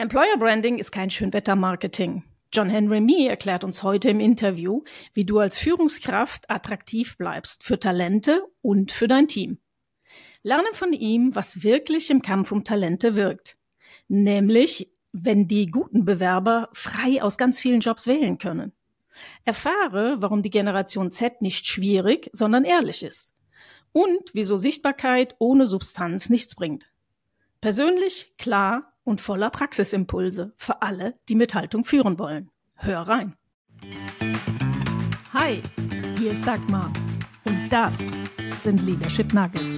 Employer Branding ist kein Schönwettermarketing. John Henry Mee erklärt uns heute im Interview, wie du als Führungskraft attraktiv bleibst für Talente und für dein Team. Lerne von ihm, was wirklich im Kampf um Talente wirkt. Nämlich, wenn die guten Bewerber frei aus ganz vielen Jobs wählen können. Erfahre, warum die Generation Z nicht schwierig, sondern ehrlich ist. Und wieso Sichtbarkeit ohne Substanz nichts bringt. Persönlich, klar und voller Praxisimpulse für alle, die mit Haltung führen wollen. Hör rein. Hi, hier ist Dagmar und das sind Leadership Nuggets.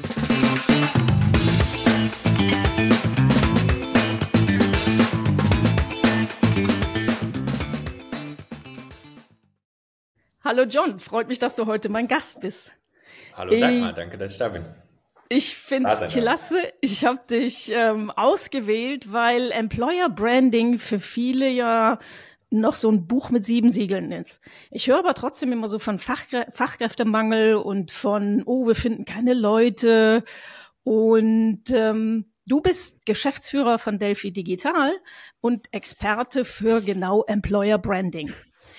Hallo John, freut mich, dass du heute mein Gast bist. Hallo Dagmar, danke, dass ich da bin. Ich finde es klasse. Ich habe dich ausgewählt, weil Employer Branding für viele ja noch so ein Buch mit 7 Siegeln ist. Ich höre aber trotzdem immer so von Fachkräftemangel und von, wir finden keine Leute. Und du bist Geschäftsführer von Delphi Digital und Experte für genau Employer Branding.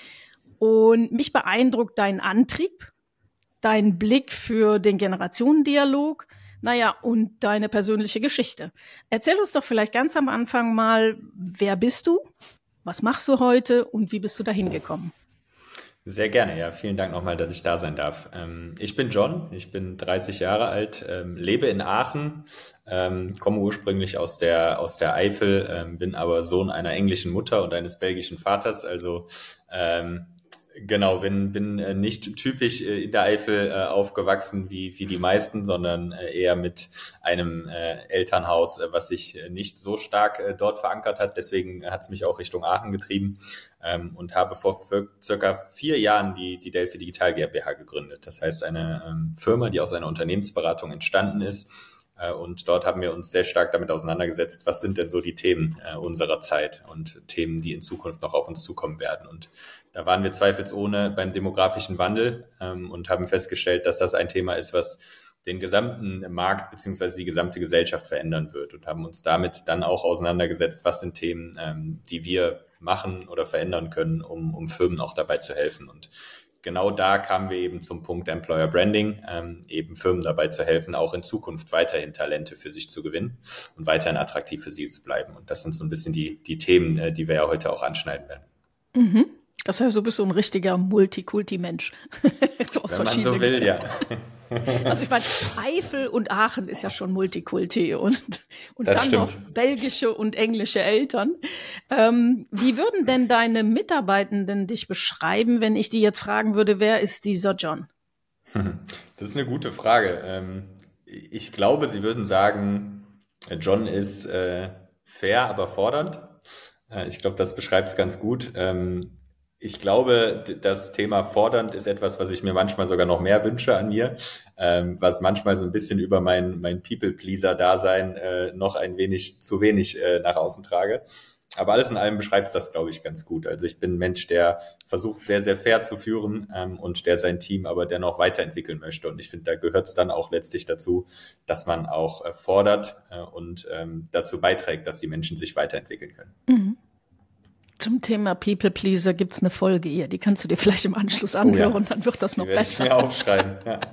Und mich beeindruckt dein Antrieb, dein Blick für den Generationendialog, und deine persönliche Geschichte. Erzähl uns doch vielleicht ganz am Anfang mal, wer bist du, was machst du heute und wie bist du dahin gekommen? Sehr gerne, ja. Vielen Dank nochmal, dass ich da sein darf. Ich bin John, ich bin 30 Jahre alt, lebe in Aachen, komme ursprünglich aus der Eifel, bin aber Sohn einer englischen Mutter und eines belgischen Vaters, also genau, bin nicht typisch in der Eifel aufgewachsen wie die meisten, sondern eher mit einem Elternhaus, was sich nicht so stark dort verankert hat. Deswegen hat es mich auch Richtung Aachen getrieben und habe vor circa 4 Jahren die Delphi Digital GmbH gegründet. Das heißt, eine Firma, die aus einer Unternehmensberatung entstanden ist. Und dort haben wir uns sehr stark damit auseinandergesetzt, was sind denn so die Themen unserer Zeit und Themen, die in Zukunft noch auf uns zukommen werden. Und da waren wir zweifelsohne beim demografischen Wandel und haben festgestellt, dass das ein Thema ist, was den gesamten Markt bzw. die gesamte Gesellschaft verändern wird und haben uns damit dann auch auseinandergesetzt, was sind Themen, die wir machen oder verändern können, um Firmen auch dabei zu helfen. Und genau da kamen wir eben zum Punkt Employer Branding, eben Firmen dabei zu helfen, auch in Zukunft weiterhin Talente für sich zu gewinnen und weiterhin attraktiv für sie zu bleiben. Und das sind so ein bisschen die Themen, die wir ja heute auch anschneiden werden. Mhm. Das heißt, du bist so ein richtiger Multikulti-Mensch. So wenn man so will, ja. Also ich meine, Eifel und Aachen ist ja schon Multikulti und dann stimmt. Noch belgische und englische Eltern. Wie würden denn deine Mitarbeitenden dich beschreiben, wenn ich die jetzt fragen würde, wer ist dieser John? Das ist eine gute Frage. Ich glaube, sie würden sagen, John ist fair, aber fordernd. Ich glaube, das beschreibt es ganz gut. Ich glaube, das Thema fordernd ist etwas, was ich mir manchmal sogar noch mehr wünsche an mir, was manchmal so ein bisschen über mein People-Pleaser-Dasein noch ein wenig zu wenig nach außen trage. Aber alles in allem beschreibt es das, glaube ich, ganz gut. Also ich bin ein Mensch, der versucht, sehr, sehr fair zu führen und der sein Team aber dennoch weiterentwickeln möchte. Und ich finde, da gehört es dann auch letztlich dazu, dass man auch fordert und dazu beiträgt, dass die Menschen sich weiterentwickeln können. Mhm. Zum Thema People Pleaser gibt's eine Folge hier, die kannst du dir vielleicht im Anschluss anhören, dann wird das noch besser. Ich mir aufschreiben.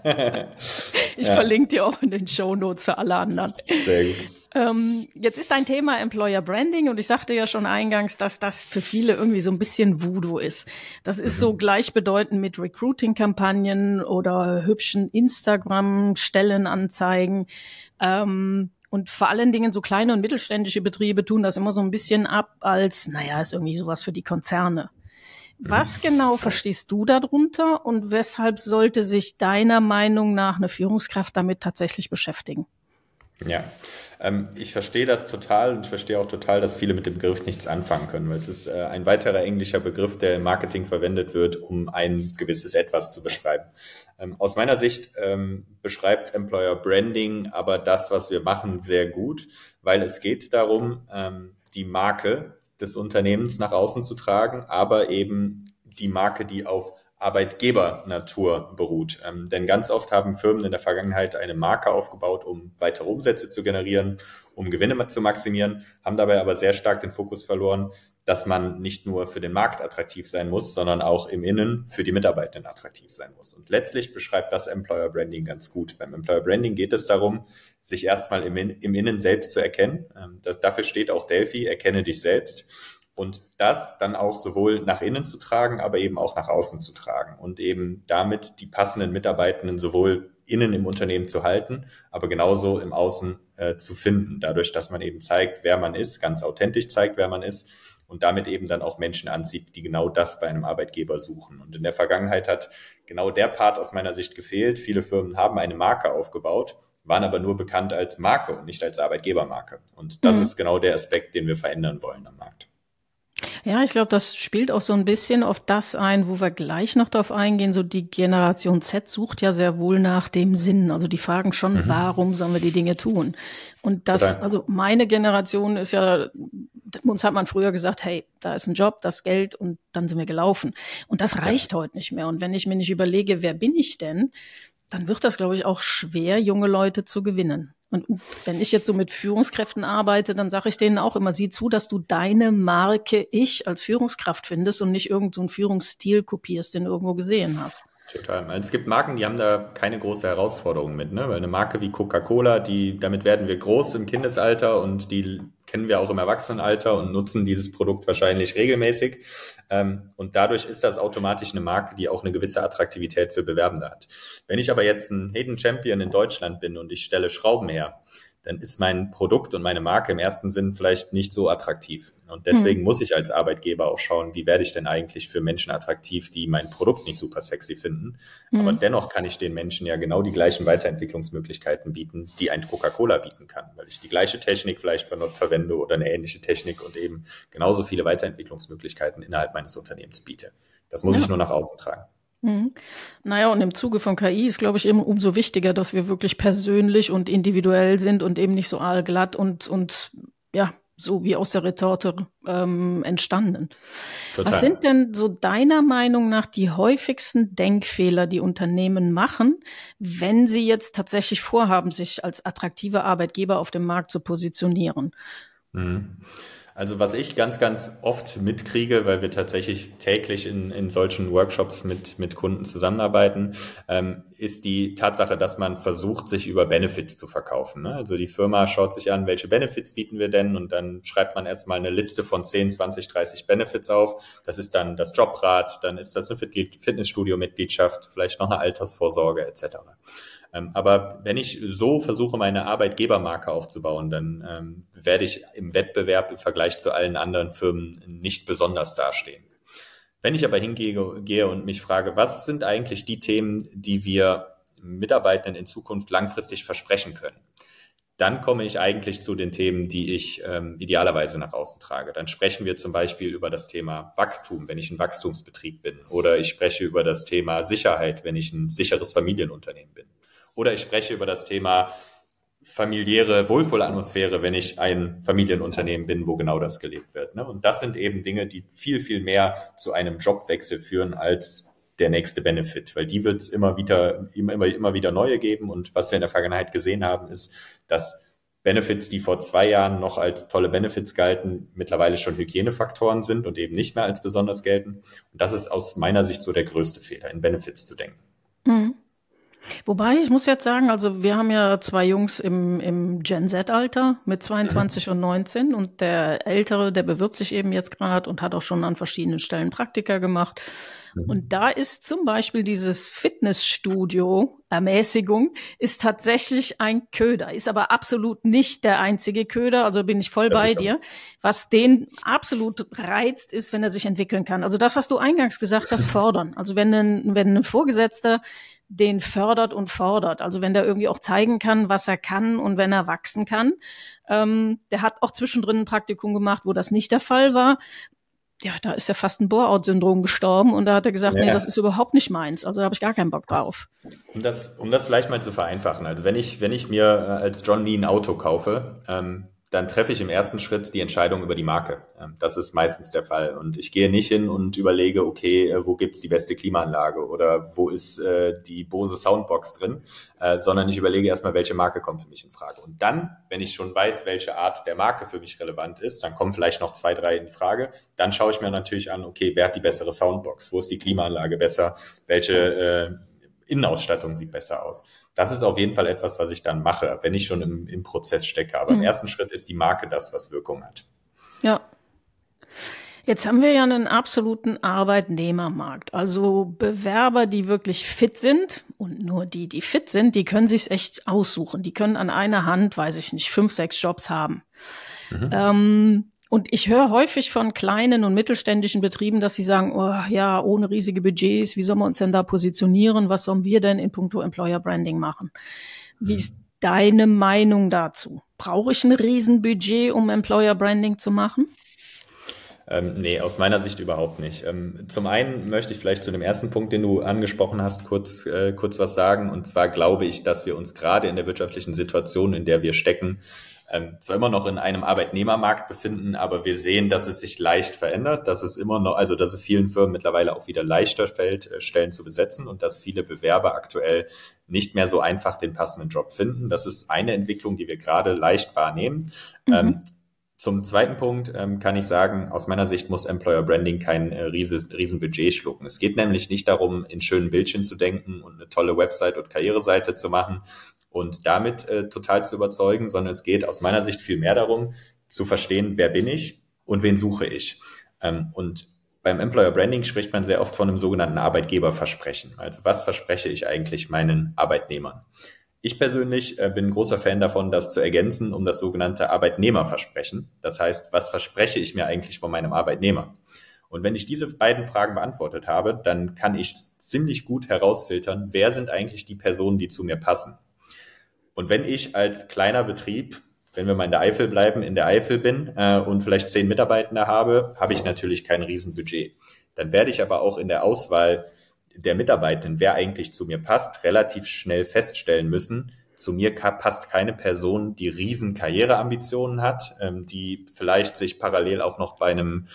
Ich verlinke dir auch in den Shownotes für alle anderen. Sehr gut. Jetzt ist dein Thema Employer Branding und ich sagte ja schon eingangs, dass das für viele irgendwie so ein bisschen Voodoo ist. Das ist so gleichbedeutend mit Recruiting-Kampagnen oder hübschen Instagram-Stellenanzeigen. Und vor allen Dingen so kleine und mittelständische Betriebe tun das immer so ein bisschen ab als, ist irgendwie sowas für die Konzerne. Was genau verstehst du darunter und weshalb sollte sich deiner Meinung nach eine Führungskraft damit tatsächlich beschäftigen? Ja, ich verstehe das total und ich verstehe auch total, dass viele mit dem Begriff nichts anfangen können, weil es ist ein weiterer englischer Begriff, der im Marketing verwendet wird, um ein gewisses Etwas zu beschreiben. Aus meiner Sicht beschreibt Employer Branding aber das, was wir machen, sehr gut, weil es geht darum, die Marke des Unternehmens nach außen zu tragen, aber eben die Marke, die auf Arbeitgebernatur beruht. Denn ganz oft haben Firmen in der Vergangenheit eine Marke aufgebaut, um weitere Umsätze zu generieren, um Gewinne zu maximieren, haben dabei aber sehr stark den Fokus verloren, dass man nicht nur für den Markt attraktiv sein muss, sondern auch im Innen für die Mitarbeitenden attraktiv sein muss. Und letztlich beschreibt das Employer Branding ganz gut. Beim Employer Branding geht es darum, sich erstmal im Innen selbst zu erkennen. Dafür steht auch Delphi, erkenne dich selbst. Und das dann auch sowohl nach innen zu tragen, aber eben auch nach außen zu tragen und eben damit die passenden Mitarbeitenden sowohl innen im Unternehmen zu halten, aber genauso im Außen zu finden, dadurch, dass man eben zeigt, wer man ist, ganz authentisch zeigt, wer man ist und damit eben dann auch Menschen anzieht, die genau das bei einem Arbeitgeber suchen. Und in der Vergangenheit hat genau der Part aus meiner Sicht gefehlt. Viele Firmen haben eine Marke aufgebaut, waren aber nur bekannt als Marke und nicht als Arbeitgebermarke. Und das ist genau der Aspekt, den wir verändern wollen am Markt. Ja, ich glaube, das spielt auch so ein bisschen auf das ein, wo wir gleich noch drauf eingehen. So die Generation Z sucht ja sehr wohl nach dem Sinn. Also die fragen schon, warum sollen wir die Dinge tun? Und das, also meine Generation ist ja, uns hat man früher gesagt, hey, da ist ein Job, das Geld und dann sind wir gelaufen. Und das reicht heute nicht mehr. Und wenn ich mir nicht überlege, wer bin ich denn, dann wird das, glaube ich, auch schwer, junge Leute zu gewinnen. Und wenn ich jetzt so mit Führungskräften arbeite, dann sage ich denen auch immer, sieh zu, dass du deine Marke Ich als Führungskraft findest und nicht irgend so einen Führungsstil kopierst, den du irgendwo gesehen hast. Total. Es gibt Marken, die haben da keine große Herausforderung mit, ne? Weil eine Marke wie Coca-Cola, damit werden wir groß im Kindesalter und die kennen wir auch im Erwachsenenalter und nutzen dieses Produkt wahrscheinlich regelmäßig. Und dadurch ist das automatisch eine Marke, die auch eine gewisse Attraktivität für Bewerbende hat. Wenn ich aber jetzt ein Hidden Champion in Deutschland bin und ich stelle Schrauben her, dann ist mein Produkt und meine Marke im ersten Sinn vielleicht nicht so attraktiv. Und deswegen muss ich als Arbeitgeber auch schauen, wie werde ich denn eigentlich für Menschen attraktiv, die mein Produkt nicht super sexy finden. Aber dennoch kann ich den Menschen ja genau die gleichen Weiterentwicklungsmöglichkeiten bieten, die ein Coca-Cola bieten kann, weil ich die gleiche Technik vielleicht verwende oder eine ähnliche Technik und eben genauso viele Weiterentwicklungsmöglichkeiten innerhalb meines Unternehmens biete. Das muss ich nur nach außen tragen. Naja, und im Zuge von KI ist, glaube ich, eben umso wichtiger, dass wir wirklich persönlich und individuell sind und eben nicht so aalglatt und ja, so wie aus der Retorte entstanden. Total. Was sind denn so deiner Meinung nach die häufigsten Denkfehler, die Unternehmen machen, wenn sie jetzt tatsächlich vorhaben, sich als attraktive Arbeitgeber auf dem Markt zu positionieren? Also was ich ganz, ganz oft mitkriege, weil wir tatsächlich täglich in solchen Workshops mit Kunden zusammenarbeiten, ist die Tatsache, dass man versucht, sich über Benefits zu verkaufen. Ne? Also die Firma schaut sich an, welche Benefits bieten wir denn, und dann schreibt man erstmal eine Liste von 10, 20, 30 Benefits auf. Das ist dann das Jobrad, dann ist das eine Fitnessstudio-Mitgliedschaft, vielleicht noch eine Altersvorsorge etc. Aber wenn ich so versuche, meine Arbeitgebermarke aufzubauen, dann werde ich im Wettbewerb im Vergleich zu allen anderen Firmen nicht besonders dastehen. Wenn ich aber hingehe und mich frage, was sind eigentlich die Themen, die wir Mitarbeitenden in Zukunft langfristig versprechen können, dann komme ich eigentlich zu den Themen, die ich idealerweise nach außen trage. Dann sprechen wir zum Beispiel über das Thema Wachstum, wenn ich ein Wachstumsbetrieb bin. Oder ich spreche über das Thema Sicherheit, wenn ich ein sicheres Familienunternehmen bin. Oder ich spreche über das Thema familiäre Wohlfühlatmosphäre, wenn ich ein Familienunternehmen bin, wo genau das gelebt wird. Ne? Und das sind eben Dinge, die viel, viel mehr zu einem Jobwechsel führen als der nächste Benefit, weil die wird es immer wieder neue geben. Und was wir in der Vergangenheit gesehen haben, ist, dass Benefits, die vor 2 Jahren noch als tolle Benefits galten, mittlerweile schon Hygienefaktoren sind und eben nicht mehr als besonders gelten. Und das ist aus meiner Sicht so der größte Fehler, in Benefits zu denken. Wobei, ich muss jetzt sagen, also wir haben ja 2 Jungs im Gen-Z-Alter mit 22 und 19 und der Ältere, der bewirbt sich eben jetzt gerade und hat auch schon an verschiedenen Stellen Praktika gemacht. Und da ist zum Beispiel dieses Fitnessstudio, Ermäßigung, ist tatsächlich ein Köder, ist aber absolut nicht der einzige Köder, also bin ich voll bei dir. Was den absolut reizt, ist, wenn er sich entwickeln kann. Also das, was du eingangs gesagt hast, fördern. Also wenn ein Vorgesetzter den fördert und fordert, also wenn der irgendwie auch zeigen kann, was er kann und wenn er wachsen kann. Der hat auch zwischendrin ein Praktikum gemacht, wo das nicht der Fall war. Ja, da ist er fast ein Bore-out-Syndrom gestorben und da hat er gesagt, nee, das ist überhaupt nicht meins. Also da habe ich gar keinen Bock drauf. Um das vielleicht mal zu vereinfachen. Also wenn ich mir als John Lee ein Auto kaufe, dann treffe ich im ersten Schritt die Entscheidung über die Marke. Das ist meistens der Fall. Und ich gehe nicht hin und überlege, okay, wo gibt's die beste Klimaanlage oder wo ist die Bose Soundbox drin, sondern ich überlege erstmal, welche Marke kommt für mich in Frage. Und dann, wenn ich schon weiß, welche Art der Marke für mich relevant ist, dann kommen vielleicht noch 2, 3 in Frage. Dann schaue ich mir natürlich an, okay, wer hat die bessere Soundbox? Wo ist die Klimaanlage besser? Welche Innenausstattung sieht besser aus? Das ist auf jeden Fall etwas, was ich dann mache, wenn ich schon im Prozess stecke. Aber im ersten Schritt ist die Marke das, was Wirkung hat. Ja. Jetzt haben wir ja einen absoluten Arbeitnehmermarkt. Also Bewerber, die wirklich fit sind, und nur die, die fit sind, die können sich's echt aussuchen. Die können an einer Hand, weiß ich nicht, 5, 6 Jobs haben. Und ich höre häufig von kleinen und mittelständischen Betrieben, dass sie sagen, oh ja, ohne riesige Budgets, wie sollen wir uns denn da positionieren? Was sollen wir denn in puncto Employer Branding machen? Wie ist deine Meinung dazu? Brauche ich ein Riesenbudget, um Employer Branding zu machen? Nee, aus meiner Sicht überhaupt nicht. Zum einen möchte ich vielleicht zu dem ersten Punkt, den du angesprochen hast, kurz was sagen. Und zwar glaube ich, dass wir uns gerade in der wirtschaftlichen Situation, in der wir stecken, zwar immer noch in einem Arbeitnehmermarkt befinden, aber wir sehen, dass es sich leicht verändert, dass es immer noch, also dass es vielen Firmen mittlerweile auch wieder leichter fällt, Stellen zu besetzen und dass viele Bewerber aktuell nicht mehr so einfach den passenden Job finden. Das ist eine Entwicklung, die wir gerade leicht wahrnehmen. Zum zweiten Punkt kann ich sagen, aus meiner Sicht muss Employer Branding kein riesen Budget schlucken. Es geht nämlich nicht darum, in schönen Bildchen zu denken und eine tolle Website und Karriereseite zu machen und damit total zu überzeugen, sondern es geht aus meiner Sicht viel mehr darum, zu verstehen, wer bin ich und wen suche ich. Und beim Employer Branding spricht man sehr oft von einem sogenannten Arbeitgeberversprechen. Also was verspreche ich eigentlich meinen Arbeitnehmern? Ich persönlich bin ein großer Fan davon, das zu ergänzen um das sogenannte Arbeitnehmerversprechen. Das heißt, was verspreche ich mir eigentlich von meinem Arbeitnehmer? Und wenn ich diese beiden Fragen beantwortet habe, dann kann ich ziemlich gut herausfiltern, wer sind eigentlich die Personen, die zu mir passen. Und wenn ich als kleiner Betrieb, wenn wir mal in der Eifel bleiben, in der Eifel bin und vielleicht 10 Mitarbeitende habe, habe ich natürlich kein Riesenbudget. Dann werde ich aber auch in der Auswahl der Mitarbeitenden, wer eigentlich zu mir passt, relativ schnell feststellen müssen, zu mir passt keine Person, die riesen Karriereambitionen hat, die vielleicht sich parallel auch noch bei einem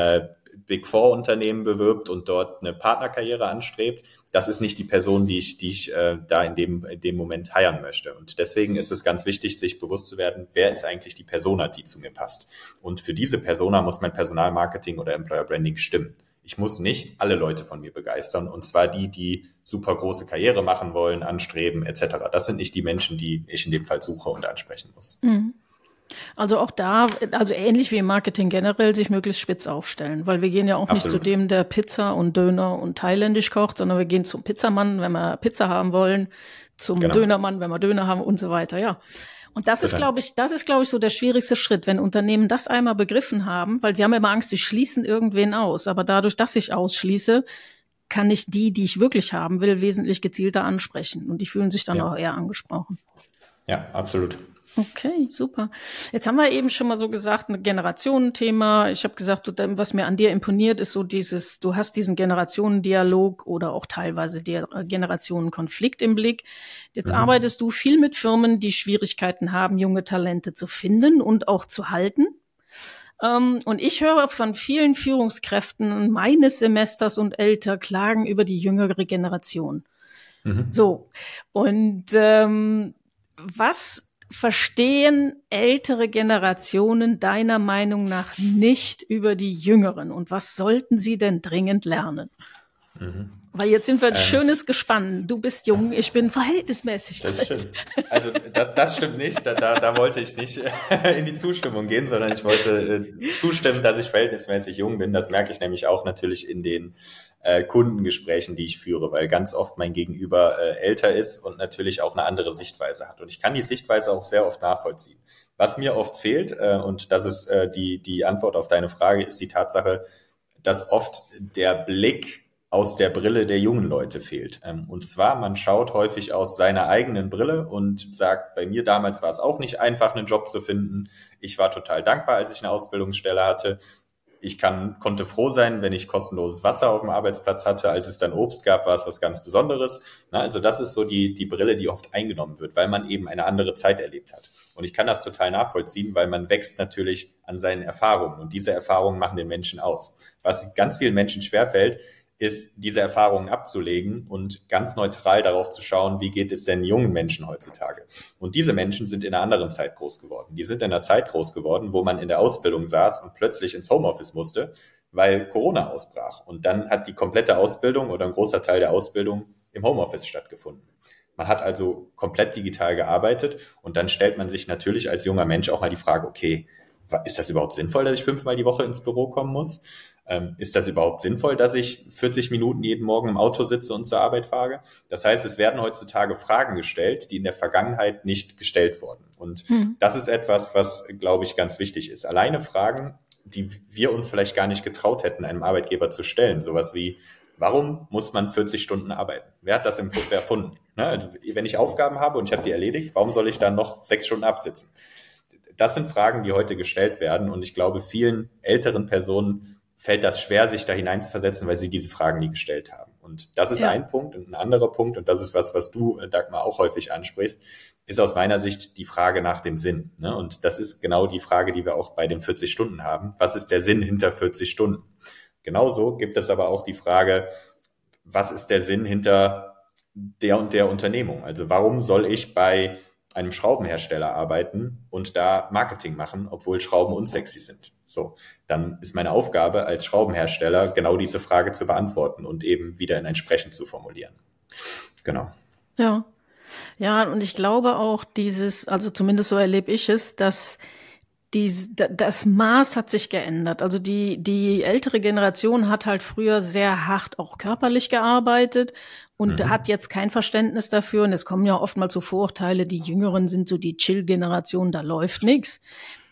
Big Four Unternehmen bewirbt und dort eine Partnerkarriere anstrebt. Das ist nicht die Person, die ich da in dem Moment hiren möchte. Und deswegen ist es ganz wichtig, sich bewusst zu werden, wer ist eigentlich die Persona, die zu mir passt. Und für diese Persona muss mein Personalmarketing oder Employer Branding stimmen. Ich muss nicht alle Leute von mir begeistern, und zwar die super große Karriere machen wollen, anstreben etc. Das sind nicht die Menschen, die ich in dem Fall suche und ansprechen muss. Also auch da, also ähnlich wie im Marketing generell, sich möglichst spitz aufstellen, weil wir gehen ja auch nicht zu dem, der Pizza und Döner und thailändisch kocht, sondern wir gehen zum Pizzamann, wenn wir Pizza haben wollen, zum Dönermann, wenn wir Döner haben und so weiter, ja. Und das ist, glaube ich, so der schwierigste Schritt, wenn Unternehmen das einmal begriffen haben, weil sie haben immer Angst, sie schließen irgendwen aus. Aber dadurch, dass ich ausschließe, kann ich die ich wirklich haben will, wesentlich gezielter ansprechen. Und die fühlen sich dann auch eher angesprochen. Ja, absolut. Okay, super. Jetzt haben wir eben schon mal so gesagt, ein Generationenthema. Ich habe gesagt, was mir an dir imponiert, ist so du hast diesen Generationendialog oder auch teilweise der Generationenkonflikt im Blick. Jetzt arbeitest du viel mit Firmen, die Schwierigkeiten haben, junge Talente zu finden und auch zu halten. Und ich höre von vielen Führungskräften meines Semesters und älter klagen über die jüngere Generation. So. Und was verstehen ältere Generationen deiner Meinung nach nicht über die Jüngeren? Und was sollten sie denn dringend lernen? Weil jetzt sind wir ein schönes Gespann. Du bist jung, ich bin verhältnismäßig alt. Das stimmt. Also das stimmt nicht. Da wollte ich nicht in die Zustimmung gehen, sondern ich wollte zustimmen, dass ich verhältnismäßig jung bin. Das merke ich nämlich auch natürlich in den Kundengesprächen, die ich führe, weil ganz oft mein Gegenüber älter ist und natürlich auch eine andere Sichtweise hat. Und ich kann die Sichtweise auch sehr oft nachvollziehen. Was mir oft fehlt, und das ist die Antwort auf deine Frage, ist die Tatsache, dass oft der Blick aus der Brille der jungen Leute fehlt. Und zwar, man schaut häufig aus seiner eigenen Brille und sagt, bei mir damals war es auch nicht einfach, einen Job zu finden. Ich war total dankbar, als ich eine Ausbildungsstelle hatte. ich konnte froh sein, wenn ich kostenloses Wasser auf dem Arbeitsplatz hatte. Als es dann Obst gab, war es was ganz Besonderes. Also das ist so die Brille, die oft eingenommen wird, weil man eben eine andere Zeit erlebt hat. Und ich kann das total nachvollziehen, weil man wächst natürlich an seinen Erfahrungen. Und diese Erfahrungen machen den Menschen aus. Was ganz vielen Menschen schwerfällt, ist, diese Erfahrungen abzulegen und ganz neutral darauf zu schauen, wie geht es denn jungen Menschen heutzutage. Und diese Menschen sind in einer anderen Zeit groß geworden. Die sind in einer Zeit groß geworden, wo man in der Ausbildung saß und plötzlich ins Homeoffice musste, weil Corona ausbrach. Und dann hat die komplette Ausbildung oder ein großer Teil der Ausbildung im Homeoffice stattgefunden. Man hat also komplett digital gearbeitet und dann stellt man sich natürlich als junger Mensch auch mal die Frage, okay, ist das überhaupt sinnvoll, dass ich 5-mal die Woche ins Büro kommen muss? Ist das überhaupt sinnvoll, dass ich 40 Minuten jeden Morgen im Auto sitze und zur Arbeit fahre? Das heißt, es werden heutzutage Fragen gestellt, die in der Vergangenheit nicht gestellt wurden. Und das ist etwas, was, glaube ich, ganz wichtig ist. Alleine Fragen, die wir uns vielleicht gar nicht getraut hätten, einem Arbeitgeber zu stellen. Sowas wie, warum muss man 40 Stunden arbeiten? Wer hat das erfunden? Also wenn ich Aufgaben habe und ich habe die erledigt, warum soll ich dann noch 6 Stunden absitzen? Das sind Fragen, die heute gestellt werden. Und ich glaube, vielen älteren Personen fällt das schwer, sich da hineinzuversetzen, weil sie diese Fragen nie gestellt haben. Und das ist ein Punkt. Und ein anderer Punkt, und das ist was du, Dagmar, auch häufig ansprichst, ist aus meiner Sicht die Frage nach dem Sinn. Und das ist genau die Frage, die wir auch bei den 40 Stunden haben. Was ist der Sinn hinter 40 Stunden? Genauso gibt es aber auch die Frage, was ist der Sinn hinter der und der Unternehmung? Also warum soll ich bei einem Schraubenhersteller arbeiten und da Marketing machen, obwohl Schrauben unsexy sind? So, dann ist meine Aufgabe als Schraubenhersteller genau diese Frage zu beantworten und eben wieder in entsprechend zu formulieren. Genau. Ja. Ja, und ich glaube auch also zumindest so erlebe ich es, dass das Maß hat sich geändert. Also die ältere Generation hat halt früher sehr hart auch körperlich gearbeitet und hat jetzt kein Verständnis dafür. Und es kommen ja oftmals so Vorurteile, die Jüngeren sind so die Chill-Generation, da läuft nichts.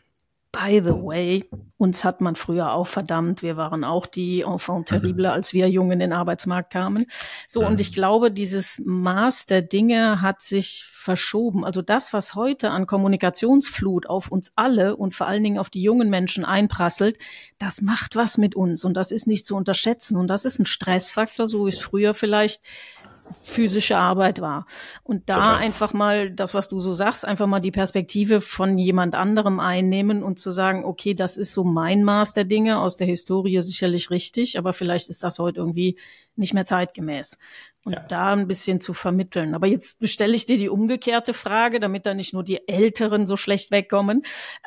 By the way, uns hat man früher auch verdammt, wir waren auch die Enfants terribles, als wir jung in den Arbeitsmarkt kamen. So, und ich glaube, dieses Maß der Dinge hat sich verschoben. Also das, was heute an Kommunikationsflut auf uns alle und vor allen Dingen auf die jungen Menschen einprasselt, das macht was mit uns und das ist nicht zu unterschätzen. Und das ist ein Stressfaktor, so wie es früher vielleicht physische Arbeit war. Und da einfach mal das, was du so sagst, einfach mal die Perspektive von jemand anderem einnehmen und zu sagen, okay, das ist so mein Maß der Dinge, aus der Historie sicherlich richtig, aber vielleicht ist das heute irgendwie nicht mehr zeitgemäß. Und da ein bisschen zu vermitteln. Aber jetzt stelle ich dir die umgekehrte Frage, damit da nicht nur die Älteren so schlecht wegkommen.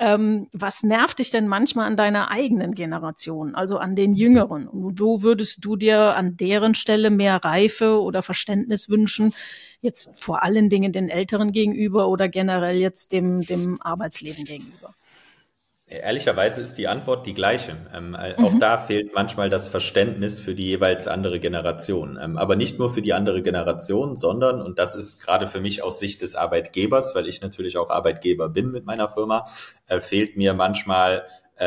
Was nervt dich denn manchmal an deiner eigenen Generation, also an den Jüngeren? Und wo würdest du dir an deren Stelle mehr Reife oder Verständnis wünschen? Jetzt vor allen Dingen den Älteren gegenüber oder generell jetzt dem Arbeitsleben gegenüber? Ehrlicherweise ist die Antwort die gleiche. Auch da fehlt manchmal das Verständnis für die jeweils andere Generation. Aber nicht nur für die andere Generation, sondern, und das ist gerade für mich aus Sicht des Arbeitgebers, weil ich natürlich auch Arbeitgeber bin mit meiner Firma, fehlt mir manchmal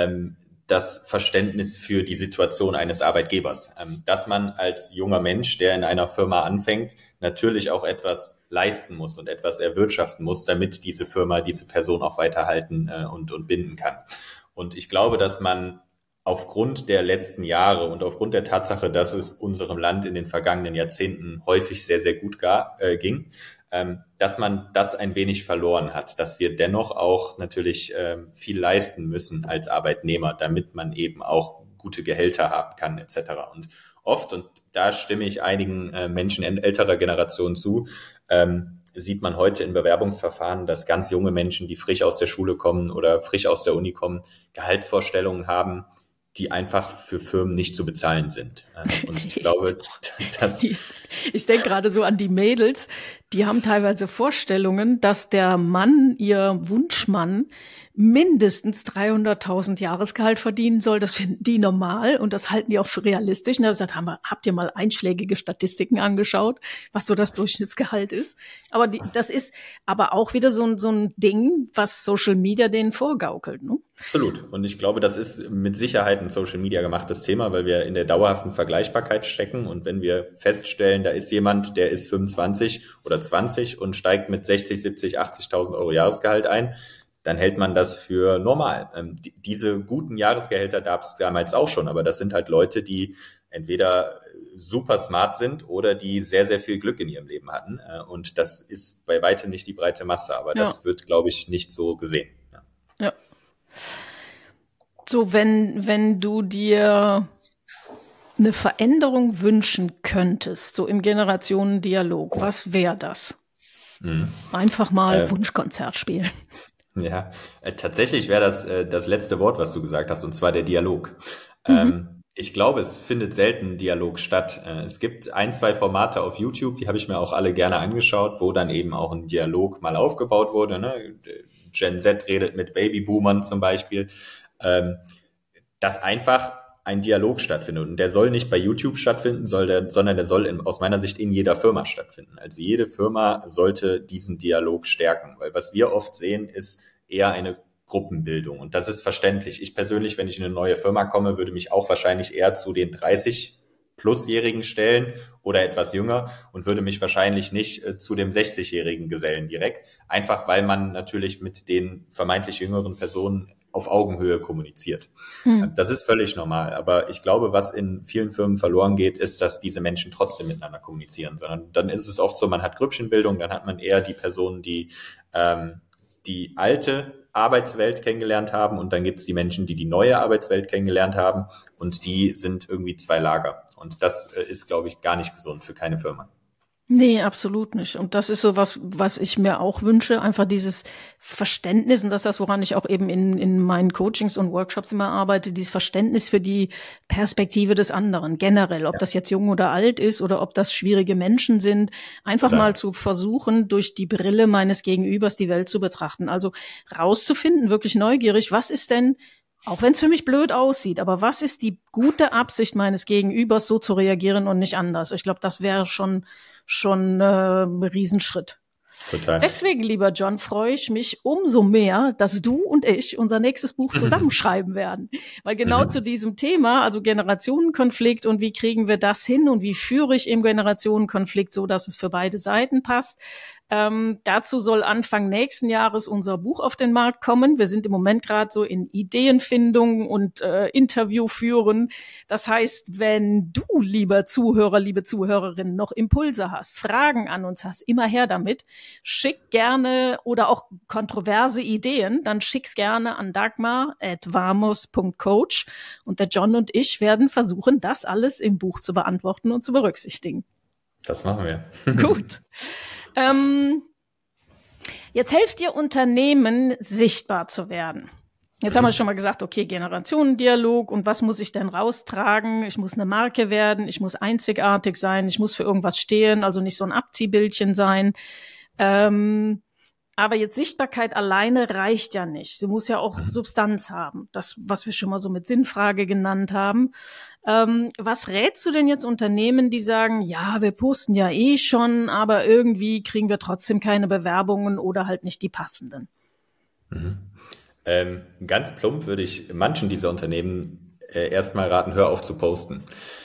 das Verständnis für die Situation eines Arbeitgebers. Dass man als junger Mensch, der in einer Firma anfängt, natürlich auch etwas leisten muss und etwas erwirtschaften muss, damit diese Firma diese Person auch weiterhalten und binden kann. Und ich glaube, dass man aufgrund der letzten Jahre und aufgrund der Tatsache, dass es unserem Land in den vergangenen Jahrzehnten häufig sehr, sehr gut ging, dass man das ein wenig verloren hat, dass wir dennoch auch natürlich viel leisten müssen als Arbeitnehmer, damit man eben auch gute Gehälter haben kann etc. Und oft, und da stimme ich einigen Menschen älterer Generation zu, sieht man heute in Bewerbungsverfahren, dass ganz junge Menschen, die frisch aus der Schule kommen oder frisch aus der Uni kommen, Gehaltsvorstellungen haben, die einfach für Firmen nicht zu bezahlen sind. Und ich glaube, dass... Ich denke gerade so an die Mädels, die haben teilweise Vorstellungen, dass der Mann, ihr Wunschmann, mindestens 300.000 Jahresgehalt verdienen soll. Das finden die normal und das halten die auch für realistisch. Und da gesagt, habt ihr mal einschlägige Statistiken angeschaut, was so das Durchschnittsgehalt ist? Aber das ist aber auch wieder so ein Ding, was Social Media denen vorgaukelt, ne? Absolut. Und ich glaube, das ist mit Sicherheit ein Social Media gemachtes Thema, weil wir in der dauerhaften Vergleichbarkeit stecken. Und wenn wir feststellen, da ist jemand, der ist 25 oder 20 und steigt mit 60, 70, 80.000 Euro Jahresgehalt ein, dann hält man das für normal. Diese guten Jahresgehälter gab es damals auch schon, aber das sind halt Leute, die entweder super smart sind oder die sehr, sehr viel Glück in ihrem Leben hatten. Und das ist bei weitem nicht die breite Masse, aber das wird, glaube ich, nicht so gesehen. Ja. So, wenn du dir eine Veränderung wünschen könntest, so im Generationendialog, was wäre das? Einfach mal Wunschkonzert spielen. Ja, tatsächlich wäre das letzte Wort, was du gesagt hast, und zwar der Dialog. Ich glaube, es findet selten ein Dialog statt. Es gibt 1, 2 Formate auf YouTube, die habe ich mir auch alle gerne angeschaut, wo dann eben auch ein Dialog mal aufgebaut wurde. Ne? Gen Z redet mit Babyboomern zum Beispiel. Dass einfach ein Dialog stattfindet. Und der soll nicht bei YouTube stattfinden, sondern der soll aus meiner Sicht in jeder Firma stattfinden. Also jede Firma sollte diesen Dialog stärken. Weil was wir oft sehen, ist eher eine Gruppenbildung. Und das ist verständlich. Ich persönlich, wenn ich in eine neue Firma komme, würde mich auch wahrscheinlich eher zu den 30-Plus-Jährigen stellen oder etwas jünger und würde mich wahrscheinlich nicht zu dem 60-jährigen gesellen direkt. Einfach, weil man natürlich mit den vermeintlich jüngeren Personen auf Augenhöhe kommuniziert. Das ist völlig normal. Aber ich glaube, was in vielen Firmen verloren geht, ist, dass diese Menschen trotzdem miteinander kommunizieren. Sondern dann ist es oft so, man hat Grüppchenbildung, dann hat man eher die Personen, die die alte Arbeitswelt kennengelernt haben und dann gibt es die Menschen, die die neue Arbeitswelt kennengelernt haben und die sind irgendwie 2 Lager. Und das ist, glaube ich, gar nicht gesund für keine Firma. Nee, absolut nicht. Und das ist so was ich mir auch wünsche, einfach dieses Verständnis, und das ist das, woran ich auch eben in meinen Coachings und Workshops immer arbeite, dieses Verständnis für die Perspektive des anderen, generell, ob das jetzt jung oder alt ist oder ob das schwierige Menschen sind, einfach mal zu versuchen, durch die Brille meines Gegenübers die Welt zu betrachten. Also rauszufinden, wirklich neugierig, was ist denn, auch wenn es für mich blöd aussieht, aber was ist die gute Absicht meines Gegenübers, so zu reagieren und nicht anders? Ich glaube, das wäre schon ein Riesenschritt. Total. Deswegen, lieber John, freue ich mich umso mehr, dass du und ich unser nächstes Buch zusammenschreiben werden. Weil genau zu diesem Thema, also Generationenkonflikt und wie kriegen wir das hin und wie führe ich im Generationenkonflikt so, dass es für beide Seiten passt, dazu soll Anfang nächsten Jahres unser Buch auf den Markt kommen. Wir sind im Moment gerade so in Ideenfindung und Interview führen. Das heißt, wenn du, lieber Zuhörer, liebe Zuhörerin, noch Impulse hast, Fragen an uns hast, immer her damit. Schick gerne oder auch kontroverse Ideen, dann schick's gerne an dagmar@vamos.coach und der John und ich werden versuchen, das alles im Buch zu beantworten und zu berücksichtigen. Das machen wir. Gut. Jetzt helft ihr Unternehmen, sichtbar zu werden. Jetzt haben wir schon mal gesagt, okay, Generationendialog und was muss ich denn raustragen? Ich muss eine Marke werden, ich muss einzigartig sein, ich muss für irgendwas stehen, also nicht so ein Abziehbildchen sein. Aber jetzt Sichtbarkeit alleine reicht ja nicht. Sie muss ja auch Substanz haben. Das, was wir schon mal so mit Sinnfrage genannt haben. Was rätst du denn jetzt Unternehmen, die sagen, ja, wir posten ja eh schon, aber irgendwie kriegen wir trotzdem keine Bewerbungen oder halt nicht die passenden? Ganz plump würde ich manchen dieser Unternehmen erstmal raten, hör auf zu posten.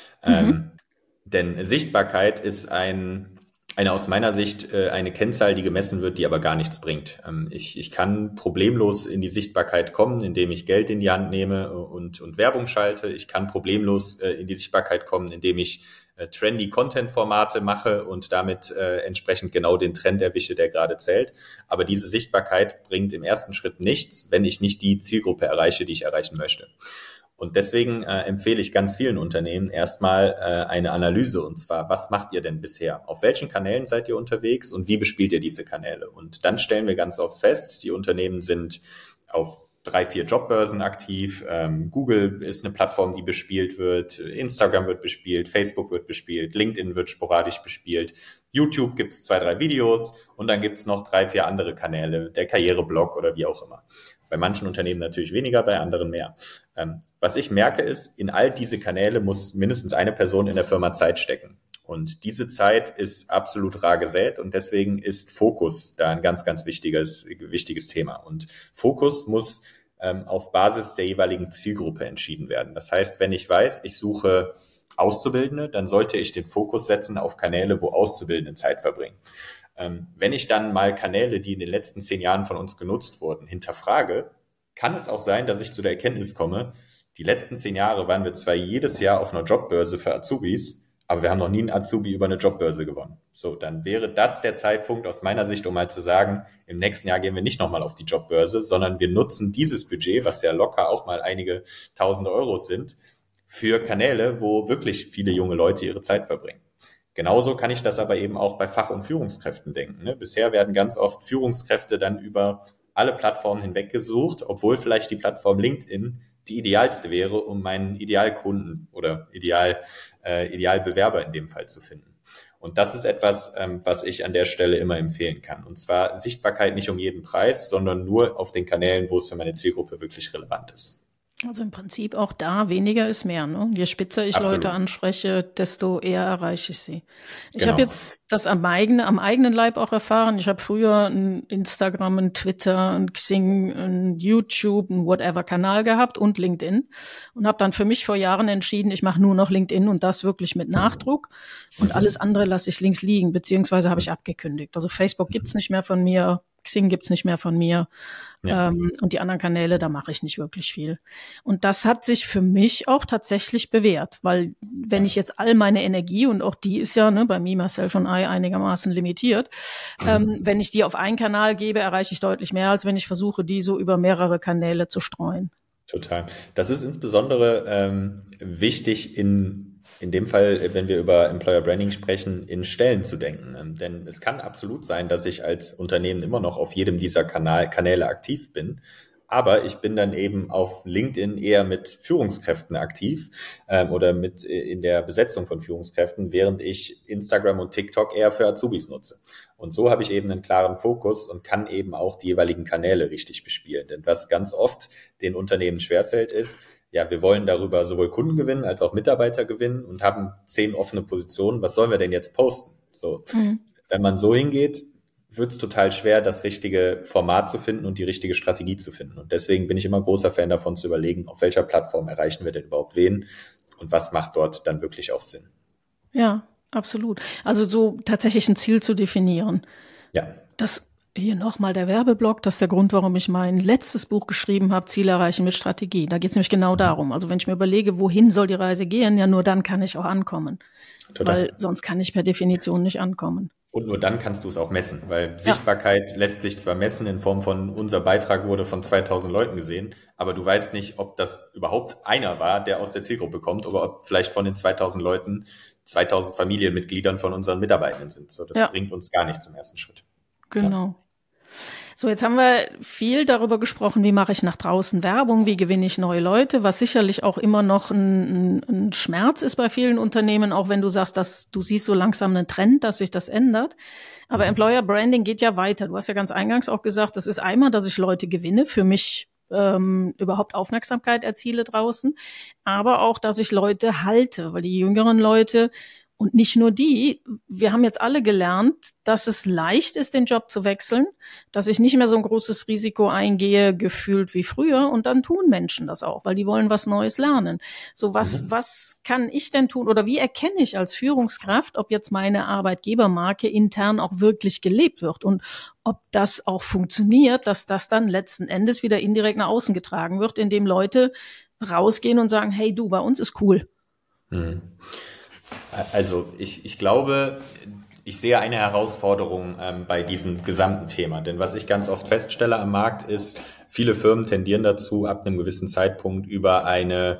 Denn Sichtbarkeit ist eine aus meiner Sicht eine Kennzahl, die gemessen wird, die aber gar nichts bringt. Ich kann problemlos in die Sichtbarkeit kommen, indem ich Geld in die Hand nehme und Werbung schalte. Ich kann problemlos in die Sichtbarkeit kommen, indem ich trendy Content-Formate mache und damit entsprechend genau den Trend erwische, der gerade zählt. Aber diese Sichtbarkeit bringt im ersten Schritt nichts, wenn ich nicht die Zielgruppe erreiche, die ich erreichen möchte. Und deswegen empfehle ich ganz vielen Unternehmen erstmal eine Analyse, und zwar, was macht ihr denn bisher? Auf welchen Kanälen seid ihr unterwegs und wie bespielt ihr diese Kanäle? Und dann stellen wir ganz oft fest, die Unternehmen sind auf 3, 4 Jobbörsen aktiv. Google ist eine Plattform, die bespielt wird. Instagram wird bespielt. Facebook wird bespielt. LinkedIn wird sporadisch bespielt. YouTube gibt es 2, 3 Videos und dann gibt es noch 3, 4 andere Kanäle, der Karriereblog oder wie auch immer. Bei manchen Unternehmen natürlich weniger, bei anderen mehr. Was ich merke ist, in all diese Kanäle muss mindestens eine Person in der Firma Zeit stecken. Und diese Zeit ist absolut rar gesät und deswegen ist Fokus da ein ganz, ganz wichtiges Thema. Und Fokus muss auf Basis der jeweiligen Zielgruppe entschieden werden. Das heißt, wenn ich weiß, ich suche Auszubildende, dann sollte ich den Fokus setzen auf Kanäle, wo Auszubildende Zeit verbringen. Wenn ich dann mal Kanäle, die in den letzten 10 Jahren von uns genutzt wurden, hinterfrage, kann es auch sein, dass ich zu der Erkenntnis komme, die letzten 10 Jahre waren wir zwar jedes Jahr auf einer Jobbörse für Azubis, aber wir haben noch nie einen Azubi über eine Jobbörse gewonnen. So, dann wäre das der Zeitpunkt aus meiner Sicht, um mal zu sagen, im nächsten Jahr gehen wir nicht nochmal auf die Jobbörse, sondern wir nutzen dieses Budget, was ja locker auch mal einige tausende Euros sind, für Kanäle, wo wirklich viele junge Leute ihre Zeit verbringen. Genauso kann ich das aber eben auch bei Fach- und Führungskräften denken. Ne? Bisher werden ganz oft Führungskräfte dann über alle Plattformen hinweg gesucht, obwohl vielleicht die Plattform LinkedIn die idealste wäre, um meinen Idealkunden oder Idealbewerber in dem Fall zu finden. Und das ist etwas, was ich an der Stelle immer empfehlen kann. Und zwar Sichtbarkeit nicht um jeden Preis, sondern nur auf den Kanälen, wo es für meine Zielgruppe wirklich relevant ist. Also im Prinzip auch da weniger ist mehr. Ne? Je spitzer ich Absolut. Leute anspreche, desto eher erreiche ich sie. Ich Genau. habe jetzt das am eigenen Leib auch erfahren. Ich habe früher ein Instagram, ein Twitter, ein Xing, ein YouTube, ein Whatever-Kanal gehabt und LinkedIn und habe dann für mich vor Jahren entschieden, ich mache nur noch LinkedIn und das wirklich mit Nachdruck und alles andere lasse ich links liegen, beziehungsweise habe ich abgekündigt. Also Facebook gibt's nicht mehr von mir, Xing gibt's nicht mehr von mir. Ja. Und die anderen Kanäle, da mache ich nicht wirklich viel. Und das hat sich für mich auch tatsächlich bewährt, weil wenn ich jetzt all meine Energie, und auch die ist ja bei Me, Myself und I einigermaßen limitiert, wenn ich die auf einen Kanal gebe, erreiche ich deutlich mehr, als wenn ich versuche, die so über mehrere Kanäle zu streuen. Total. Das ist insbesondere wichtig in dem Fall, wenn wir über Employer Branding sprechen, in Stellen zu denken. Denn es kann absolut sein, dass ich als Unternehmen immer noch auf jedem dieser Kanäle aktiv bin. Aber ich bin dann eben auf LinkedIn eher mit Führungskräften aktiv oder mit in der Besetzung von Führungskräften, während ich Instagram und TikTok eher für Azubis nutze. Und so habe ich eben einen klaren Fokus und kann eben auch die jeweiligen Kanäle richtig bespielen. Denn was ganz oft den Unternehmen schwerfällt ist, ja, wir wollen darüber sowohl Kunden gewinnen als auch Mitarbeiter gewinnen und haben 10 offene Positionen. Was sollen wir denn jetzt posten? So, wenn man so hingeht, wird es total schwer, das richtige Format zu finden und die richtige Strategie zu finden. Und deswegen bin ich immer großer Fan davon zu überlegen, auf welcher Plattform erreichen wir denn überhaupt wen und was macht dort dann wirklich auch Sinn. Ja, absolut. Also so tatsächlich ein Ziel zu definieren. Ja. Das hier nochmal der Werbeblock, das ist der Grund, warum ich mein letztes Buch geschrieben habe, Ziele erreichen mit Strategie. Da geht es nämlich genau darum. Also wenn ich mir überlege, wohin soll die Reise gehen, ja nur dann kann ich auch ankommen. Total. Weil sonst kann ich per Definition nicht ankommen. Und nur dann kannst du es auch messen, weil Sichtbarkeit lässt sich zwar messen in Form von, unser Beitrag wurde von 2000 Leuten gesehen, aber du weißt nicht, ob das überhaupt einer war, der aus der Zielgruppe kommt, oder ob vielleicht von den 2000 Leuten 2000 Familienmitgliedern von unseren Mitarbeitenden sind. So, das bringt uns gar nicht zum ersten Schritt. Genau. Ja. So, jetzt haben wir viel darüber gesprochen, wie mache ich nach draußen Werbung, wie gewinne ich neue Leute, was sicherlich auch immer noch ein Schmerz ist bei vielen Unternehmen, auch wenn du sagst, dass du siehst so langsam einen Trend, dass sich das ändert. Aber Employer Branding geht ja weiter. Du hast ja ganz eingangs auch gesagt, das ist einmal, dass ich Leute gewinne, für mich überhaupt Aufmerksamkeit erziele draußen, aber auch, dass ich Leute halte, weil die jüngeren Leute und nicht nur die, wir haben jetzt alle gelernt, dass es leicht ist, den Job zu wechseln, dass ich nicht mehr so ein großes Risiko eingehe, gefühlt wie früher. Und dann tun Menschen das auch, weil die wollen was Neues lernen. So, was kann ich denn tun oder wie erkenne ich als Führungskraft, ob jetzt meine Arbeitgebermarke intern auch wirklich gelebt wird und ob das auch funktioniert, dass das dann letzten Endes wieder indirekt nach außen getragen wird, indem Leute rausgehen und sagen, hey du, bei uns ist cool. Also ich glaube, ich sehe eine Herausforderung bei diesem gesamten Thema. Denn was ich ganz oft feststelle am Markt ist, viele Firmen tendieren dazu, ab einem gewissen Zeitpunkt über ein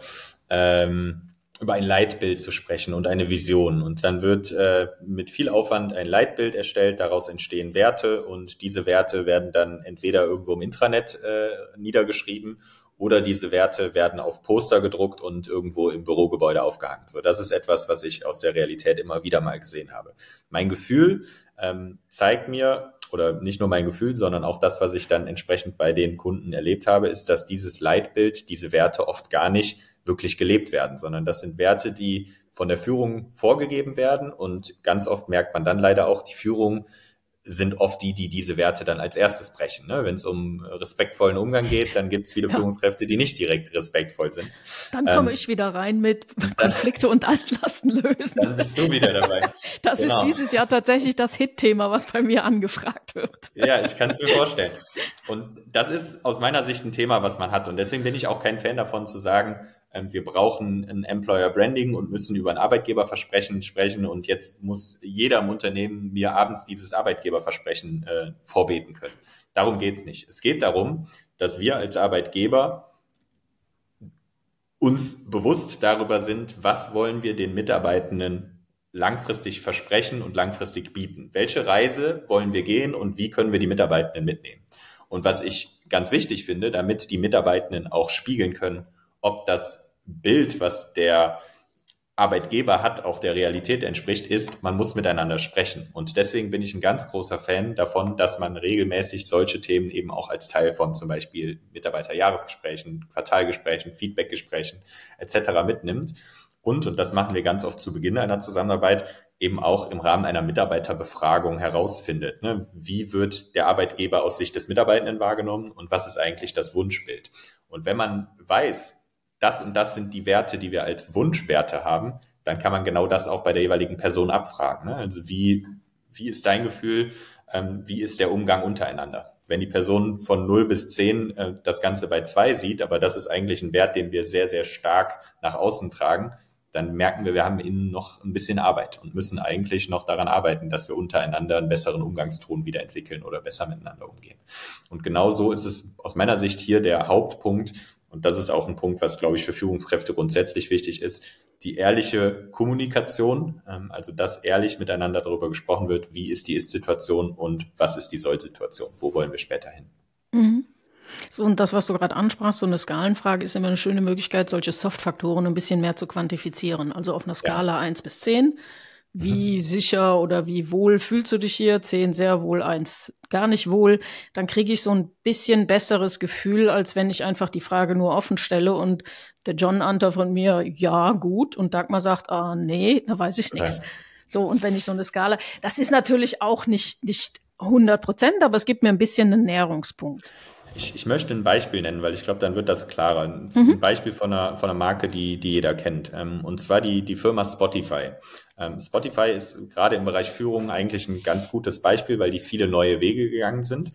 Leitbild zu sprechen und eine Vision. Und dann wird mit viel Aufwand ein Leitbild erstellt, daraus entstehen Werte und diese Werte werden dann entweder irgendwo im Intranet niedergeschrieben oder diese Werte werden auf Poster gedruckt und irgendwo im Bürogebäude aufgehangen. So, das ist etwas, was ich aus der Realität immer wieder mal gesehen habe. Mein Gefühl zeigt mir, oder nicht nur mein Gefühl, sondern auch das, was ich dann entsprechend bei den Kunden erlebt habe, ist, dass dieses Leitbild, diese Werte oft gar nicht wirklich gelebt werden, sondern das sind Werte, die von der Führung vorgegeben werden und ganz oft merkt man dann leider auch, die Führung sind oft die diese Werte dann als erstes brechen. Ne? Wenn es um respektvollen Umgang geht, dann gibt es viele Führungskräfte, die nicht direkt respektvoll sind. Dann komme ich wieder rein mit Konflikte und Altlasten lösen. Dann bist du wieder dabei. Das ist dieses Jahr tatsächlich das Hit-Thema, was bei mir angefragt wird. Ja, ich kann es mir vorstellen. Und das ist aus meiner Sicht ein Thema, was man hat. Und deswegen bin ich auch kein Fan davon zu sagen, wir brauchen ein Employer Branding und müssen über ein Arbeitgeberversprechen sprechen. Und jetzt muss jeder im Unternehmen mir abends dieses Arbeitgeberversprechen vorbeten können. Darum geht's nicht. Es geht darum, dass wir als Arbeitgeber uns bewusst darüber sind, was wollen wir den Mitarbeitenden langfristig versprechen und langfristig bieten. Welche Reise wollen wir gehen und wie können wir die Mitarbeitenden mitnehmen? Und was ich ganz wichtig finde, damit die Mitarbeitenden auch spiegeln können, ob das Bild, was der Arbeitgeber hat, auch der Realität entspricht, ist, man muss miteinander sprechen. Und deswegen bin ich ein ganz großer Fan davon, dass man regelmäßig solche Themen eben auch als Teil von zum Beispiel Mitarbeiterjahresgesprächen, Quartalgesprächen, Feedbackgesprächen etc. mitnimmt. Und das machen wir ganz oft zu Beginn einer Zusammenarbeit, eben auch im Rahmen einer Mitarbeiterbefragung herausfindet. Ne? Wie wird der Arbeitgeber aus Sicht des Mitarbeitenden wahrgenommen und was ist eigentlich das Wunschbild? Und wenn man weiß, das und das sind die Werte, die wir als Wunschwerte haben, dann kann man genau das auch bei der jeweiligen Person abfragen. Ne? Also wie ist dein Gefühl, wie ist der Umgang untereinander? Wenn die Person von 0 bis 10 das Ganze bei 2 sieht, aber das ist eigentlich ein Wert, den wir sehr, sehr stark nach außen tragen, dann merken wir haben innen noch ein bisschen Arbeit und müssen eigentlich noch daran arbeiten, dass wir untereinander einen besseren Umgangston wieder entwickeln oder besser miteinander umgehen. Und genau so ist es aus meiner Sicht hier der Hauptpunkt. Und das ist auch ein Punkt, was, glaube ich, für Führungskräfte grundsätzlich wichtig ist, die ehrliche Kommunikation, also dass ehrlich miteinander darüber gesprochen wird, wie ist die Ist-Situation und was ist die Soll-Situation, wo wollen wir später hin. Mhm. So, und das, was du gerade ansprachst, so eine Skalenfrage ist immer eine schöne Möglichkeit, solche Soft-Faktoren ein bisschen mehr zu quantifizieren. Also auf einer Skala 1 bis 10. Wie sicher oder wie wohl fühlst du dich hier? 10 sehr wohl, 1 gar nicht wohl. Dann kriege ich so ein bisschen besseres Gefühl, als wenn ich einfach die Frage nur offen stelle und der John antwortet von mir, ja, gut. Und Dagmar sagt, nee, da weiß ich nichts. So, und wenn ich so eine Skala, das ist natürlich auch nicht 100%, aber es gibt mir ein bisschen einen Näherungspunkt. Ich möchte ein Beispiel nennen, weil ich glaube, dann wird das klarer. Ein Beispiel von einer Marke, die jeder kennt. Und zwar die Firma Spotify. Spotify ist gerade im Bereich Führung eigentlich ein ganz gutes Beispiel, weil die viele neue Wege gegangen sind.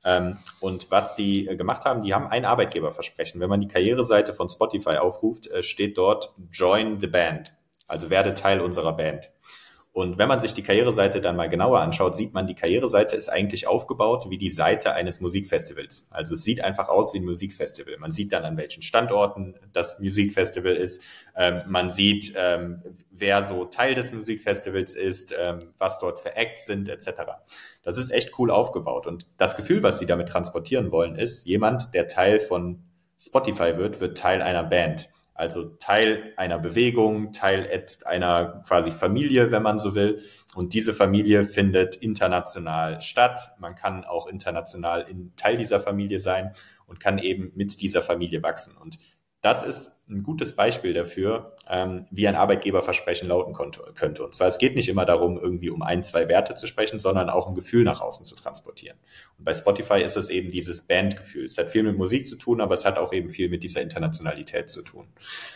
Und was die gemacht haben, die haben ein Arbeitgeberversprechen. Wenn man die Karriereseite von Spotify aufruft, steht dort Join the Band. Also werde Teil unserer Band. Und wenn man sich die Karriereseite dann mal genauer anschaut, sieht man, die Karriereseite ist eigentlich aufgebaut wie die Seite eines Musikfestivals. Also es sieht einfach aus wie ein Musikfestival. Man sieht dann, an welchen Standorten das Musikfestival ist. Man sieht, wer so Teil des Musikfestivals ist, was dort für Acts sind, etc. Das ist echt cool aufgebaut. Und das Gefühl, was sie damit transportieren wollen, ist, jemand, der Teil von Spotify wird Teil einer Band. Also Teil einer Bewegung, Teil einer quasi Familie, wenn man so will. Und diese Familie findet international statt. Man kann auch international Teil dieser Familie sein und kann eben mit dieser Familie wachsen. Und das ist ein gutes Beispiel dafür, wie ein Arbeitgeberversprechen lauten könnte. Und zwar, es geht nicht immer darum, irgendwie um 1, 2 Werte zu sprechen, sondern auch ein Gefühl nach außen zu transportieren. Und bei Spotify ist es eben dieses Bandgefühl. Es hat viel mit Musik zu tun, aber es hat auch eben viel mit dieser Internationalität zu tun.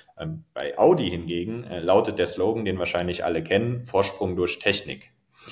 Bei Audi hingegen lautet der Slogan, den wahrscheinlich alle kennen, Vorsprung durch Technik.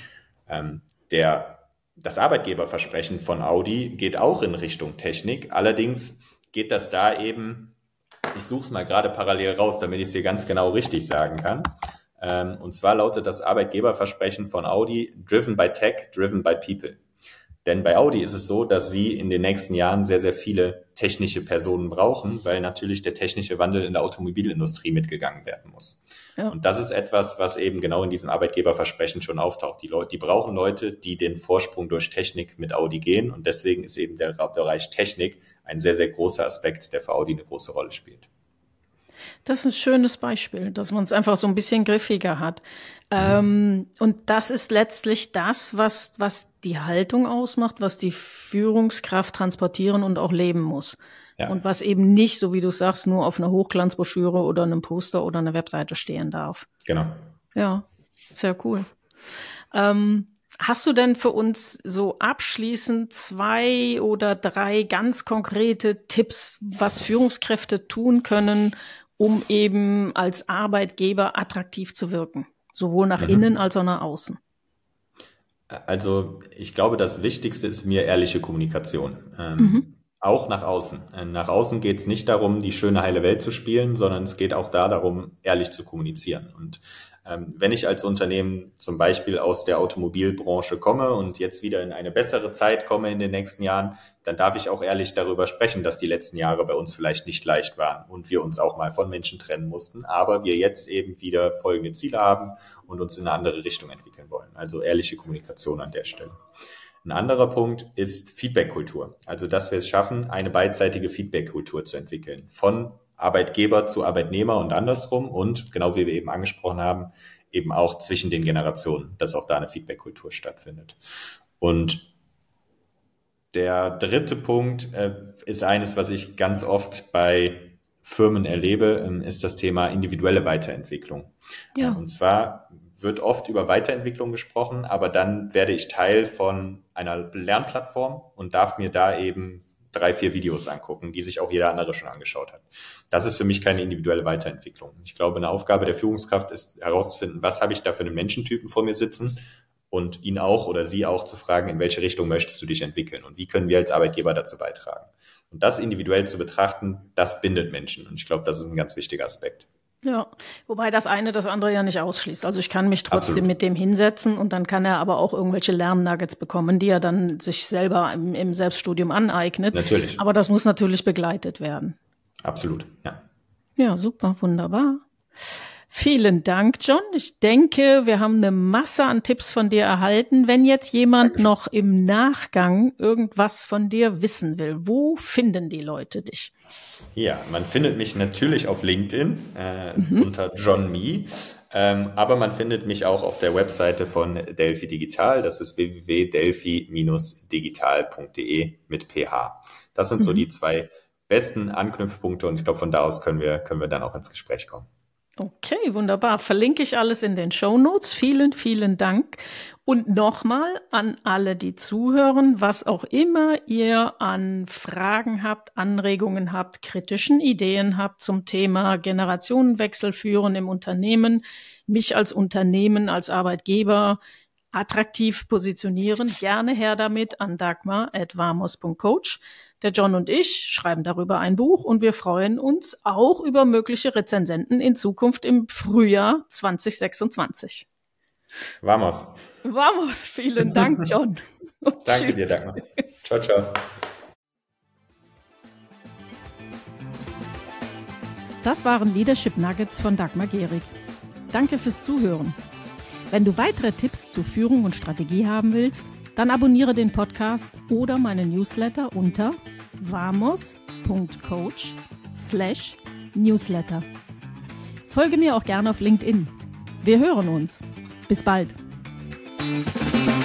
Das Arbeitgeberversprechen von Audi geht auch in Richtung Technik. Allerdings geht das da eben, ich suche es mal gerade parallel raus, damit ich es dir ganz genau richtig sagen kann. Und zwar lautet das Arbeitgeberversprechen von Audi, driven by tech, driven by people. Denn bei Audi ist es so, dass sie in den nächsten Jahren sehr, sehr viele technische Personen brauchen, weil natürlich der technische Wandel in der Automobilindustrie mitgegangen werden muss. Ja. Und das ist etwas, was eben genau in diesem Arbeitgeberversprechen schon auftaucht. Die brauchen Leute, die den Vorsprung durch Technik mit Audi gehen. Und deswegen ist eben der Bereich Technik ein sehr, sehr großer Aspekt, der für Audi eine große Rolle spielt. Das ist ein schönes Beispiel, dass man es einfach so ein bisschen griffiger hat. Und das ist letztlich das, was die Haltung ausmacht, was die Führungskraft transportieren und auch leben muss. Ja. Und was eben nicht, so wie du sagst, nur auf einer Hochglanzbroschüre oder einem Poster oder einer Webseite stehen darf. Genau. Ja, sehr cool. Hast du denn für uns so abschließend 2 oder 3 ganz konkrete Tipps, was Führungskräfte tun können, um eben als Arbeitgeber attraktiv zu wirken? Sowohl nach innen als auch nach außen. Also ich glaube, das Wichtigste ist mir ehrliche Kommunikation. Auch nach außen. Nach außen geht es nicht darum, die schöne heile Welt zu spielen, sondern es geht auch darum, ehrlich zu kommunizieren. Und wenn ich als Unternehmen zum Beispiel aus der Automobilbranche komme und jetzt wieder in eine bessere Zeit komme in den nächsten Jahren, dann darf ich auch ehrlich darüber sprechen, dass die letzten Jahre bei uns vielleicht nicht leicht waren und wir uns auch mal von Menschen trennen mussten, aber wir jetzt eben wieder folgende Ziele haben und uns in eine andere Richtung entwickeln wollen. Also ehrliche Kommunikation an der Stelle. Ein anderer Punkt ist Feedback-Kultur. Also, dass wir es schaffen, eine beidseitige Feedback-Kultur zu entwickeln. Von Arbeitgeber zu Arbeitnehmer und andersrum und, genau wie wir eben angesprochen haben, eben auch zwischen den Generationen, dass auch da eine Feedback-Kultur stattfindet. Und der dritte Punkt ist eines, was ich ganz oft bei Firmen erlebe, ist das Thema individuelle Weiterentwicklung. Ja. Und zwar wird oft über Weiterentwicklung gesprochen, aber dann werde ich Teil von einer Lernplattform und darf mir da eben 3, 4 Videos angucken, die sich auch jeder andere schon angeschaut hat. Das ist für mich keine individuelle Weiterentwicklung. Ich glaube, eine Aufgabe der Führungskraft ist herauszufinden, was habe ich da für einen Menschentypen vor mir sitzen und ihn auch oder sie auch zu fragen, in welche Richtung möchtest du dich entwickeln und wie können wir als Arbeitgeber dazu beitragen. Und das individuell zu betrachten, das bindet Menschen. Und ich glaube, das ist ein ganz wichtiger Aspekt. Ja, wobei das eine das andere ja nicht ausschließt. Also ich kann mich trotzdem mit dem hinsetzen und dann kann er aber auch irgendwelche Lernnuggets bekommen, die er dann sich selber im Selbststudium aneignet. Natürlich. Aber das muss natürlich begleitet werden. Absolut, ja. Ja, super, wunderbar. Vielen Dank, John. Ich denke, wir haben eine Masse an Tipps von dir erhalten. Wenn jetzt jemand noch im Nachgang irgendwas von dir wissen will, wo finden die Leute dich? Ja, man findet mich natürlich auf LinkedIn unter John Mee, aber man findet mich auch auf der Webseite von Delphi Digital. Das ist www.delphi-digital.de mit PH. Das sind so die 2 besten Anknüpfpunkte und ich glaube, von da aus können wir dann auch ins Gespräch kommen. Okay, wunderbar. Verlinke ich alles in den Shownotes. Vielen, vielen Dank. Und nochmal an alle, die zuhören, was auch immer ihr an Fragen habt, Anregungen habt, kritischen Ideen habt zum Thema Generationenwechsel führen im Unternehmen, mich als Unternehmen, als Arbeitgeber attraktiv positionieren, gerne her damit an dagmar@vamos.coach. Der John und ich schreiben darüber ein Buch und wir freuen uns auch über mögliche Rezensenten in Zukunft im Frühjahr 2026. Vamos. Vamos, vielen Dank, John. Danke dir, Dagmar. Ciao, ciao. Das waren Leadership Nuggets von Dagmar Gehrig. Danke fürs Zuhören. Wenn du weitere Tipps zu Führung und Strategie haben willst, dann abonniere den Podcast oder meine Newsletter unter vamos.coach/newsletter. Folge mir auch gerne auf LinkedIn. Wir hören uns. Bis bald.